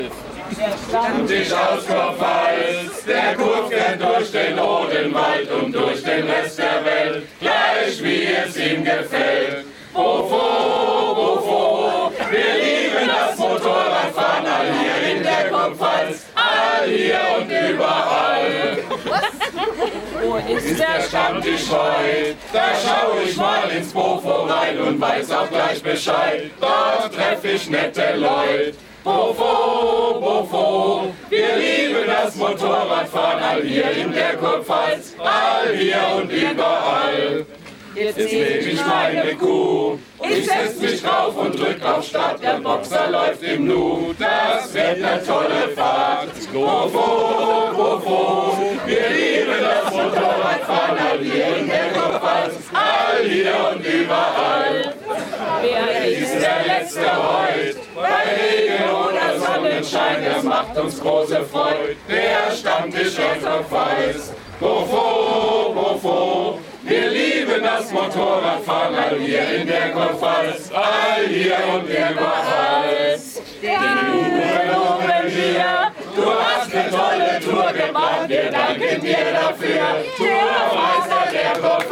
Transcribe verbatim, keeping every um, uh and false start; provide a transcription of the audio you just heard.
Stammtisch aus Kurpfalz, der kurft gern durch den Odenwald und durch den Rest der Welt, gleich wie es ihm gefällt. Wofo, wofo, wir lieben das Motorradfahren, all hier in der Kurpfalz, all hier und überall. Wo ist der Stammtisch heut? Da schau ich mal ins Bofo rein und weiß auch gleich Bescheid. Dort treff ich nette Leute. Bofo, Bofo, wir lieben das Motorradfahren, all hier in der Kurpfalz, all hier und überall. Jetzt Jetzt nehm ich meine Kuh, ich setz mich drauf und drück auf Start, der Boxer läuft im Nu, das wird ne tolle Fahrt. Bofo, Bofo, wir lieben das Motorradfahren, all hier in der Kurpfalz, all hier und überall. Wer Ist der letzte heut, bei Regen oder Sonnenschein, das macht uns große Freude, der Stammtisch aus Kurpfalz. Bofo, Bofo, wir lieben das Motorradfahren, all hier in der Kurpfalz, all hier und überall. Den Uwe loben wir, du hast eine tolle Tour gebracht, wir danken dir dafür, Tourmeister der Kurpfalz.